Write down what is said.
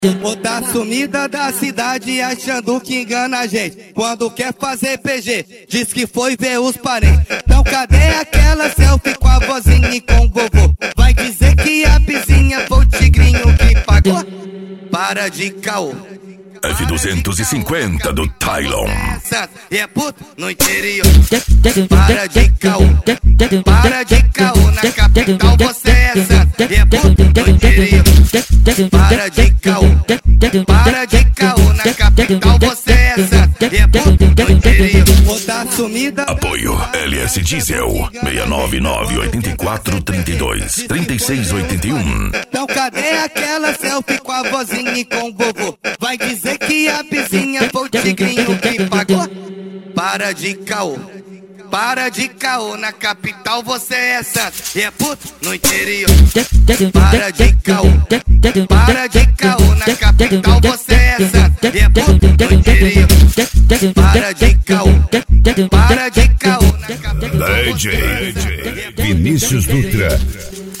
Outra sumida da cidade achando que engana a gente. Quando quer fazer PG, diz que foi ver os parentes. Então cadê aquela selfie com a vozinha e com o vovô? Vai dizer que a vizinha foi o tigrinho que pagou? Para de caô. F250 do Tylon. E é puto no interior. Para de caô. Para de caô. Na capital você é santo. E é puto no interior. Para de caô. Para de caô. Na capital você é santo. E é puto no interior. Outra sumida. Apoio LS Diesel 69984323681. Então cadê aquela selfie com a vozinha e com o vovô? Vai dizer que a vizinha foi o tigrinho que pagou? Para de caô. Para de caô, na capital você é santo. E é puto no interior. Para de caô. Para de caô, na capital você é santo. E é puto no interior. Para de caô. Para de caô, na capital DJ Vinícius Dutra.